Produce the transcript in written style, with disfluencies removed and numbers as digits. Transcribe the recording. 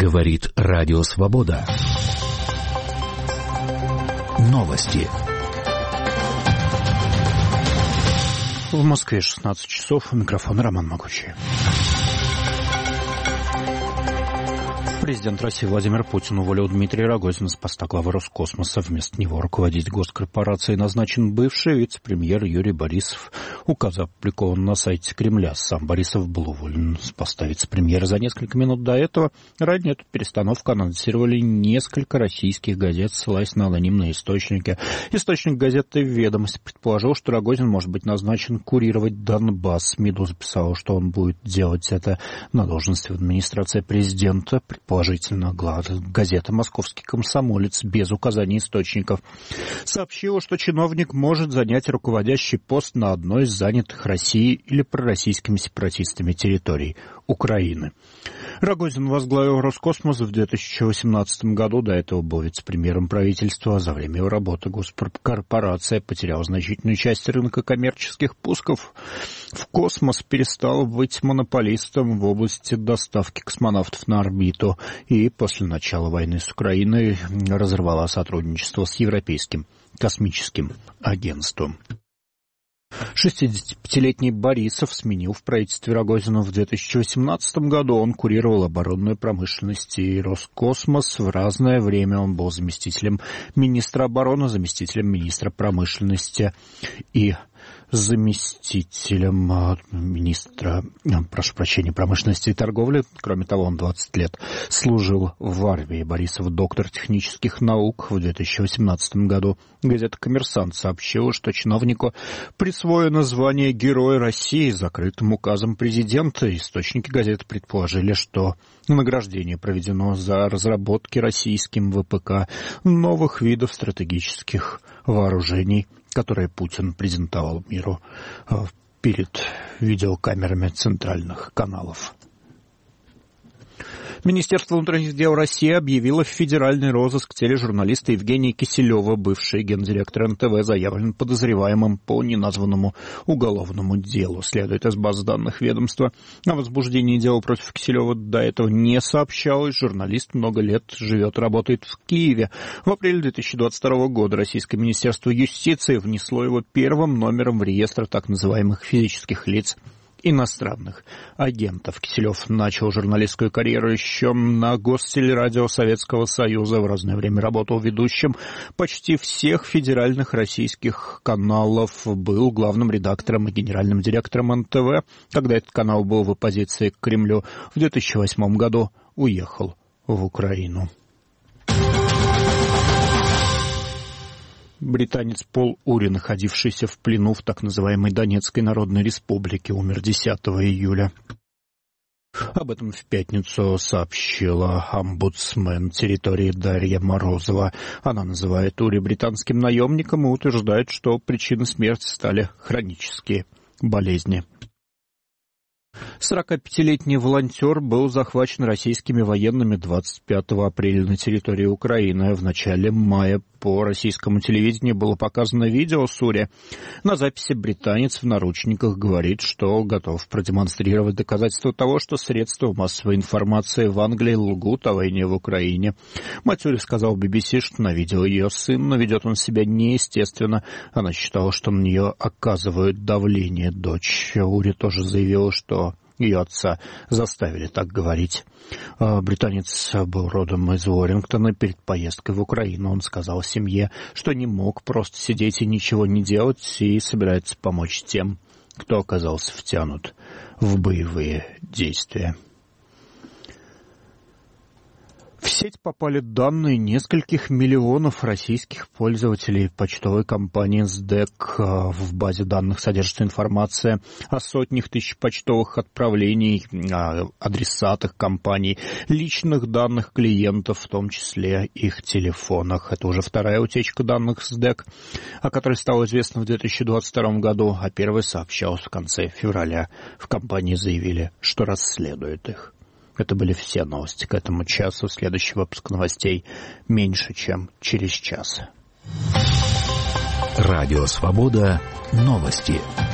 Говорит Радио Свобода. Новости. В Москве 16 часов. У микрофона Роман Могучий. Президент России Владимир Путин уволил Дмитрия Рогозина с поста главы Роскосмоса. Вместо него руководить госкорпорацией назначен бывший вице-премьер Юрий Борисов. Указ опубликован на сайте Кремля. Сам Борисов был уволен с поста вице-премьера за несколько минут до этого. Ранее эту перестановку анонсировали несколько российских газет, ссылаясь на анонимные источники. Источник газеты «Ведомость» предположил, что Рогозин может быть назначен курировать Донбасс. МИДУ записала, что он будет делать это на должности в администрации президента. Положительно, газета «Московский комсомолец» без указания источников сообщила, что чиновник может занять руководящий пост на одной из занятых Россией или пророссийскими сепаратистами территорий Украины. Рогозин возглавил Роскосмос в 2018 году, до этого был вице-премьером правительства. За время его работы госкорпорация потеряла значительную часть рынка коммерческих пусков в космос, перестала быть монополистом в области доставки космонавтов на орбиту и после начала войны с Украиной разорвала сотрудничество с Европейским космическим агентством. 65-летний Борисов сменил в правительстве Рогозина в 2018 году. Он курировал оборонную промышленность и Роскосмос. В разное время он был заместителем министра обороны, заместителем министра промышленности и заместителем министра, промышленности и торговли. Кроме того, он 20 лет служил в армии. Борисов доктор технических наук. В 2018 году газета «Коммерсант» сообщила, что чиновнику присвоено звание Героя России закрытым указом президента. Источники газеты предположили, что награждение проведено за разработки российским ВПК новых видов стратегических вооружений, которые Путин презентовал миру перед видеокамерами центральных каналов. Министерство внутренних дел России объявило федеральный розыск тележурналиста Евгения Киселева. Бывший гендиректор НТВ заявлен подозреваемым по неназванному уголовному делу. Следует из баз данных ведомства. О возбуждении дела против Киселева до этого не сообщалось. Журналист много лет живет и работает в Киеве. В апреле 2022 года Российское Министерство юстиции внесло его первым номером в реестр так называемых физических лиц иностранных агентов. Киселев начал журналистскую карьеру еще на Гостелерадио Советского Союза. В разное время работал ведущим почти всех федеральных российских каналов. Был главным редактором и генеральным директором НТВ. Когда этот канал был в оппозиции к Кремлю, в 2008 году уехал в Украину. Британец Пол Ури, находившийся в плену в так называемой Донецкой Народной Республике, умер 10 июля. Об этом в пятницу сообщила омбудсмен территории Дарья Морозова. Она называет Ури британским наемником и утверждает, что причиной смерти стали хронические болезни. 45-летний волонтер был захвачен российскими военными 25 апреля на территории Украины. В начале мая по российскому телевидению было показано видео с Ури. На записи британец в наручниках говорит, что готов продемонстрировать доказательства того, что средства массовой информации в Англии лгут о войне в Украине. Мать Ури сказала BBC, что на видео ее сын, но ведет он себя неестественно. Она считала, что на нее оказывают давление. Дочь Ури тоже заявила, что ее отца заставили так говорить. Британец был родом из Уоррингтона. Перед поездкой в Украину он сказал семье, что не мог просто сидеть и ничего не делать, и собирается помочь тем, кто оказался втянут в боевые действия. В сеть попали данные нескольких миллионов российских пользователей почтовой компании СДЭК. В базе данных содержится информация о сотнях тысяч почтовых отправлений, о адресатах компаний, личных данных клиентов, в том числе их телефонах. Это уже вторая утечка данных СДЭК, о которой стало известно в 2022 году, а первая сообщалась в конце февраля. В компании заявили, что расследуют их. Это были все новости к этому часу. Следующий выпуск новостей меньше, чем через час. Радио Свобода. Новости.